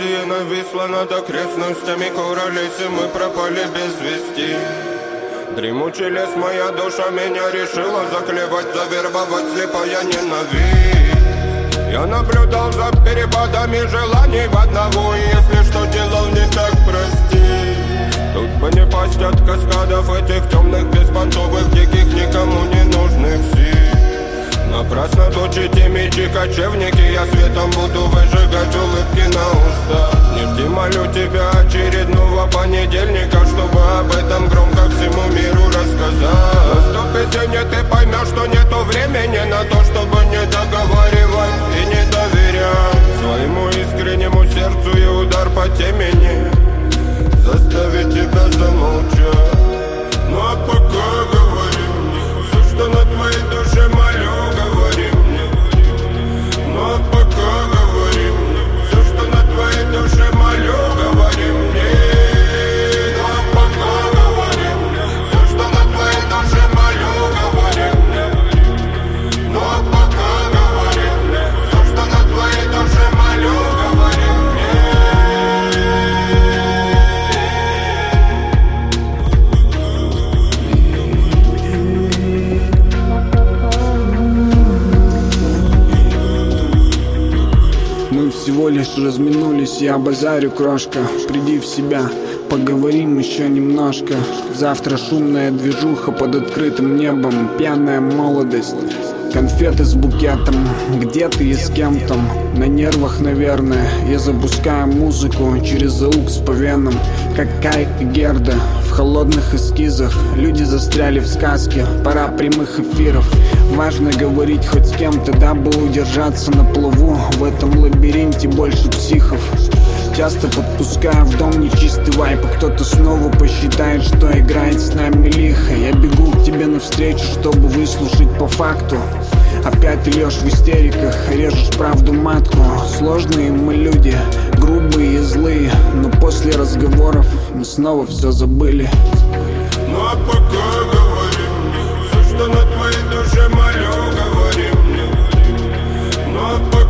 Россия нависла над окрестностями Курались, и мы пропали без вести. Дремучий лес, моя душа меня решила заклевать, завербовать слепая ненависть. Я наблюдал за перепадами желаний в одного, и если что делал не так, прости. Тут бы не пасть от каскадов этих темных, беспонтовых, диких, никому не нужных сил. Напрасно точите мечи, кочевники, я светом буду выжигать улыбки на устах. Не жди, молю тебя, очередного понедельника, чтобы об этом громко всему миру рассказать. Наступит день, и ты поймешь, что нету времени на то, чтобы не договаривать и не доверять своему искреннему сердцу, и удар по темени заставит тебя замолчать. Ну а пока говори мне все, что на твоей душе, молю, говори мне. Ну а пока говори мне все, что на твоей душе, молю, говори мне. Ну а пока говори мне все, что на твоей душе, молю, говори мне. Ну а пока говори мне все, что на твоей душе, молю, говори мне. Мы всего лишь разминулись, я базарю, крошка. Приди в себя, поговорим еще немножко. Завтра шумная движуха под открытым небом, пьяная молодость, конфеты с букетом. Где ты и с кем там? На нервах, наверное. Я запускаю музыку через аукс по венам, как Кай и Герда в холодных эскизах. Люди застряли в сказке, пора прямых эфиров. Важно говорить хоть с кем-то, дабы удержаться на плаву. В этом лабиринте больше психов. Часто подпускаю в дом нечистый вайп, а кто-то снова посчитает, что играет с нами лихо. Я бегу к тебе навстречу, чтобы выслушать по факту. Опять льешь в истериках, режешь правду матку. Сложные мы люди, грубые и злые, но после разговоров мы снова все забыли. Ну а пока говори мне все, что на твоей душе, молю, говори мне. Ну а пока